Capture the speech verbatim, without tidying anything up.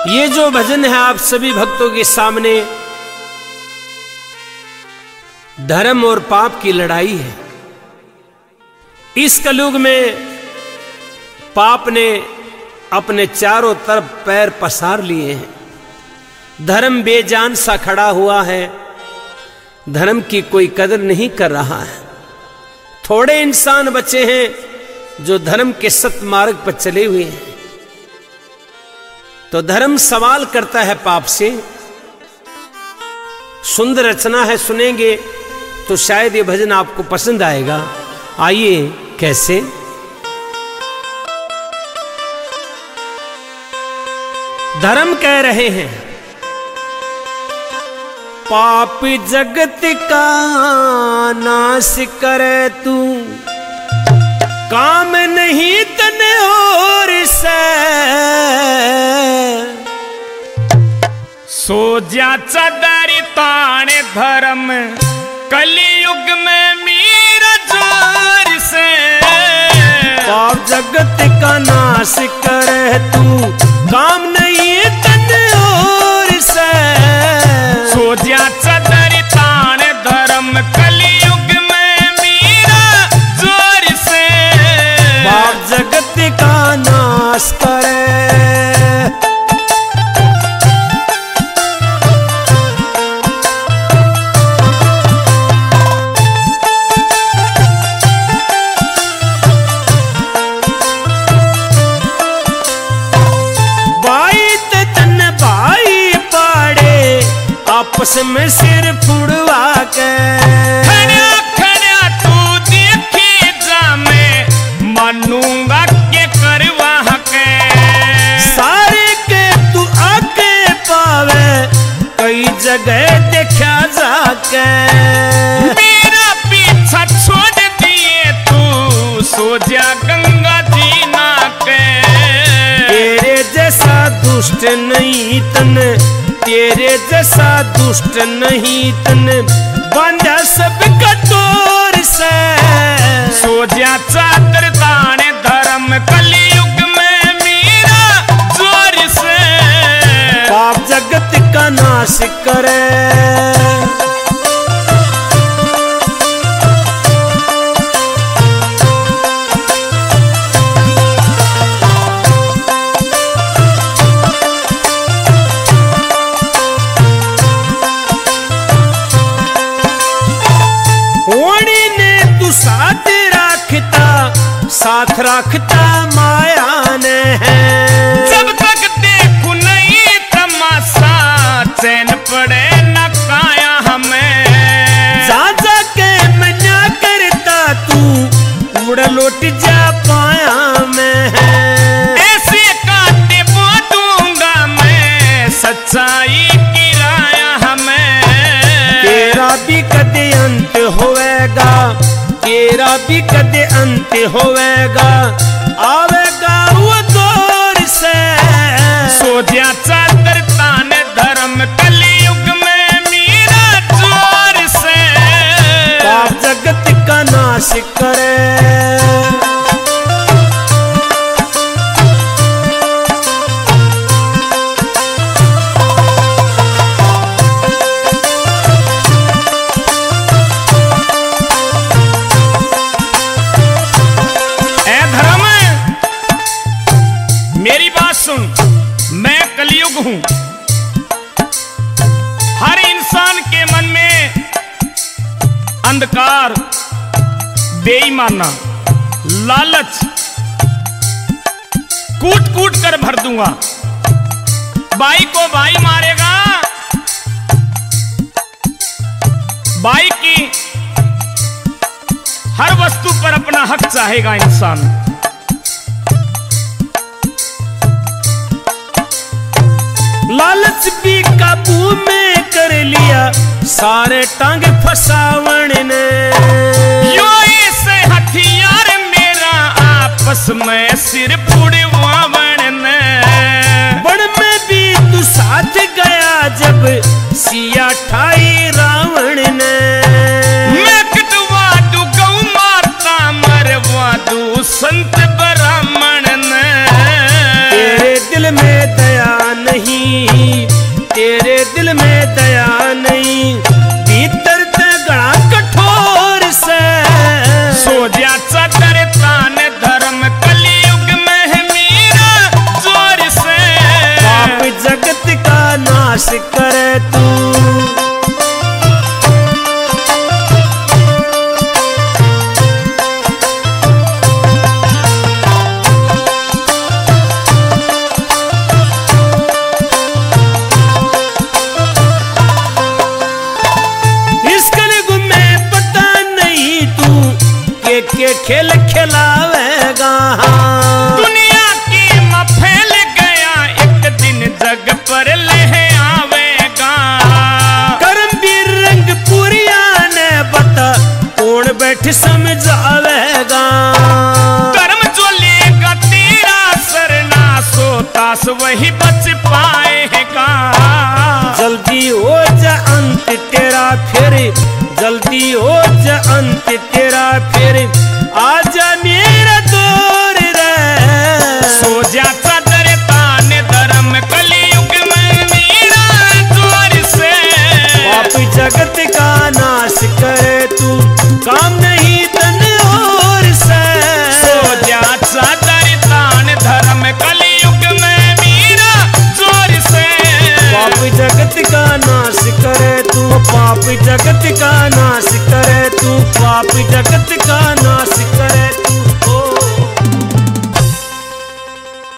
ये जो भजन है आप सभी भक्तों के सामने धर्म और पाप की लड़ाई है। इस कलयुग में पाप ने अपने चारों तरफ पैर पसार लिए हैं। धर्म बेजान सा खड़ा हुआ है, धर्म की कोई कदर नहीं कर रहा है। थोड़े इंसान बचे हैं जो धर्म के सत्मार्ग पर चले हुए हैं। तो धर्म सवाल करता है पाप से। सुंदर रचना है, सुनेंगे तो शायद ये भजन आपको पसंद आएगा। आइए कैसे। धर्म कह रहे हैं पाप जगत का नाश करे तू, काम नहीं तने और से सो जा चदरी ताने धर्म कलयुग में मीरा जोर से। पाप जगत का नाश करे तू, काम नहीं तने और से सो जा चदरी ताने धर्म कलयुग में मीरा जोर से। पाप जगत का नाश करे। आपस में सिर फुड़वा के खड़ा खड़ा तू देखे जा, मैं मानूंगा के करवा के। सारे के तू आके पावे कई जगह देखा जाके। मेरा पीछा छोड़ दिए तू सो जा गंगा जी ना के। तेरे जैसा दुष्ट नहीं तन, तेरे जैसा दुष्ट नहीं तन, बांधा सब कठोर से। सो जा चादर ताने धर्म कलयुग में मीरा जोर से। पाप जगत का नाश करे। साथ रखता माया ने है। जब तक देखू नहीं तमाशा, चैन पड़े न काया हमें। जा जा के मना करता तू, उड़ लौट जा पाया में है। ऐसे काटे बांटूंगा मैं, सच्चाई की राया हमें। तेरा भी कदे अंत होएगा, तेरा भी कदे अंत होएगा, आवेगा वो दौर से। सो जा चादर ताने धर्म कलयुग में मीरा जोर से। पाप जगत का नाश करे। मैं कलयुग हूं। हर इंसान के मन में अंधकार, बेईमाना, लालच कूट कूट कर भर दूंगा। भाई को भाई मारेगा, भाई की हर वस्तु पर अपना हक चाहेगा इंसान। लालच भी काबू में कर लिया, सारे टांग फसावण ने। यो ऐसे हथियार मेरा आपस में सिर फुड़वावण ने। बड़ में भी तू साथ गया जब सिया ठाई रावण ने। मैं कटवा दू गौ माता, मरवा दू संत ब्राह्मण ने। तेरे दिल में दया नहीं खेल खिलावेगा। दुनिया की में फैल गया एक दिन जग पर ले आवेगा। करमवीर रंगपुरिया ने बता कौन बैठ समझावेगा। कर्म जो लेगा तेरा सरना सो तास वही बच पाएगा। जल्दी हो जा अंत तेरा फिर, जल्दी हो जा अंत तेरा फिर, आजा मेरा दौर रे। सो जा चादर तान धर्म कलयुग में मेरा जोर से। पाप जगत का नाश करे तू, काम नहीं तन और से। सो जा चादर तान धर्म कलयुग में मेरा जोर से। पाप जगत का नाश करे तू, पाप जगत का नाश करे तू, पाप जगत का नाश